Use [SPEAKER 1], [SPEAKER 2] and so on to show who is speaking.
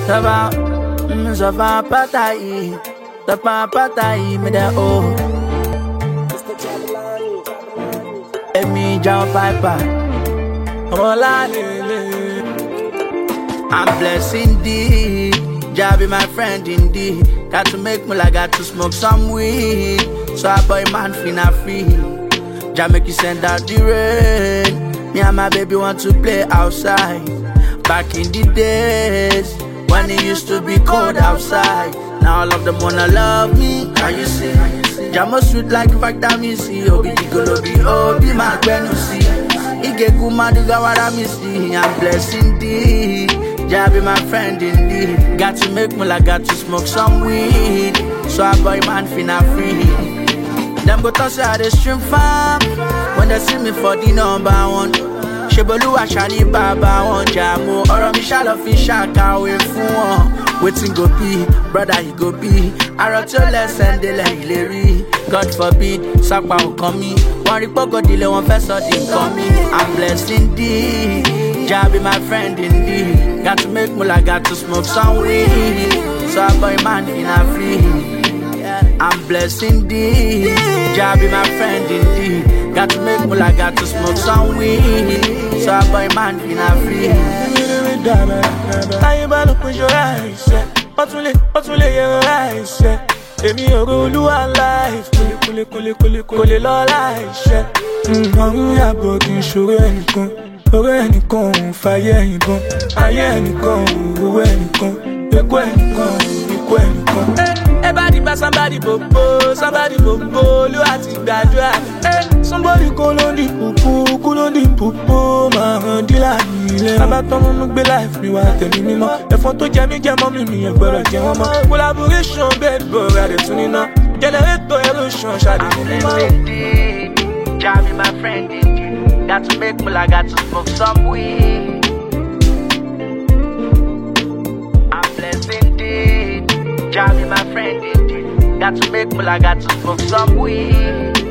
[SPEAKER 1] Ça va pas tailler, ça va pas tailler, mais de haut. Et me John Piper. I'm blessed indeed. Jah be my friend indeed. Got to make me like got to smoke some weed. So I boy man finna free. Jah make you send out the rain. Me and my baby want to play outside. Back in the days when it used to be cold outside. Now all of them wanna love me. Can you see? Jah must sweet like vitamin C. Obi gigolo be obi my benusi. Ige kuma diga wada misi. I'm blessed indeed. Jah be my friend indeed. Got to make me like got to smoke some weed. So I boy man finna free. Them go toss out the stream farm when they see me for the number one. Shebolu Ashali Baba one Jamo. Or me shall fi shaka we fun. Waiting go be, brother he go be. I wrote your lesson de la Hillary. God forbid, Sakwa will come me. One report go delay, one first didn't come me. I'm blessed indeed. Jah be my friend indeed. Got to make mula, got to smoke some weed. So I boy man finna free. I'm blessed indeed. Jah be my friend indeed. Got to make mula, got to smoke some weed. So I boy man finna free.
[SPEAKER 2] I better push your eyes, Otule your eyes, Emi Olúwa life, kole lọ láìṣẹ́. Ọ̀run yàbọ̀ kì í ṣòro ẹnìkan, ọ̀rọ̀ ẹnìkan òun fàyè ẹnìkan, ayé ẹnìkan owó ẹnìkan, èkó ẹnìkan ikú ẹnìkan. Ẹ bá di bá somebody bobo, Olúwa ti gbàdúrà. Somebody kó ló ń di púpú, máa hàn dílà nílé. Bàbá tọ́mú mú gbé life mi wá tẹ̀mí mímọ́. Ẹ̀fọn tó jẹ mí jẹ mọ́ mi ẹ̀gbọ́dọ̀ jẹ wọ́n mọ́. Collaboration bed boy, adé tún níná. Generator erosion ṣàdé mímọ́.
[SPEAKER 1] Jah be my friend indeed. Got to make me like got to smoke some weed. I'm blessed indeed. Jah be my friend indeed. Got to make me like got to smoke some weed.